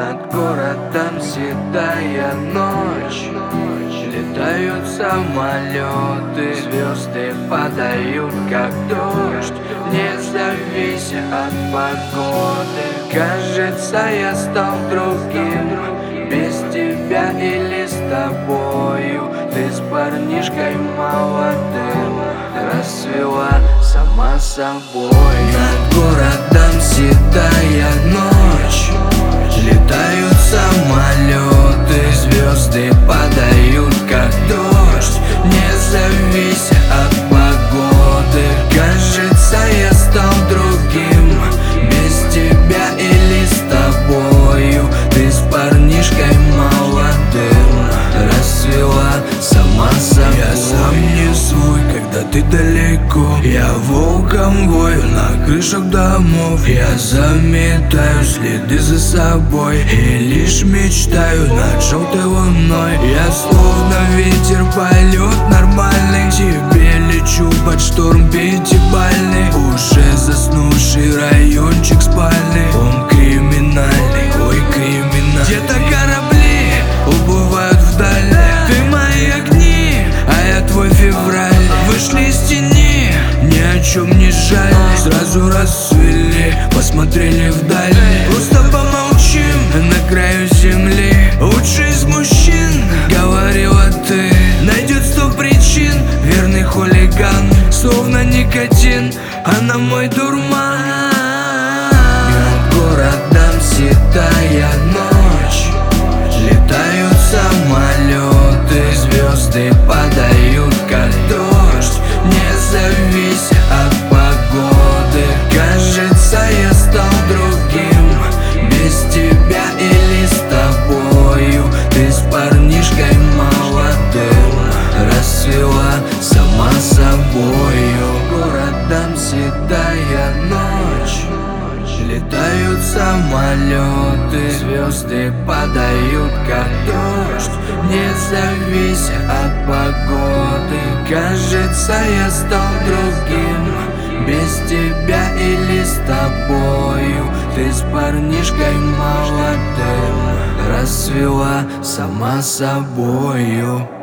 Над городом седая ночь, летают самолеты, звезды падают как дождь, не завися от погоды. Кажется, я стал другим, без тебя или с тобою. Ты с парнишкой молодым расцвела сама собой. Над городом седая ночь, летают самолеты, звезды падают как дождь, не завися от погоды. Кажется, я стал другим, без тебя или с тобою. Ты с парнишкой молодым расцвела сама собой. Я сам не свой, когда ты далеко. Я волком вою на крышах домов. Я заметаю следы за собой и лишь мечтаю над желтой луной. Я словно ветер, полет нормальный, к тебе лечу под шторм пятибалльный. Уже заснувший райончик спальный, он криминальный, ой криминальный. Где-то корабли уплывают вдаль, ты мои огни, а я твой февраль. Вышли из тени, ни о чем не жаль, сразу расцвели, посмотрели вдаль. Просто помолчим на краю земли. Лучший из мужчин, говорила ты, найдет 100 причин. Верный хулиган, словно никотин, она мой дурман. Над городом седая ночь, летают самолеты, звезды падают как дождь, не завися от погоды. Кажется, я стал другим, без тебя или с тобою. Ты с парнишкой молодым расцвела сама собою. Городом седая ночь, летают самолеты, звезды падают как дождь, не завися от погоды. Кажется, я стал другим, без тебя или с тобою. Ты с парнишкой молодым расцвела сама собою.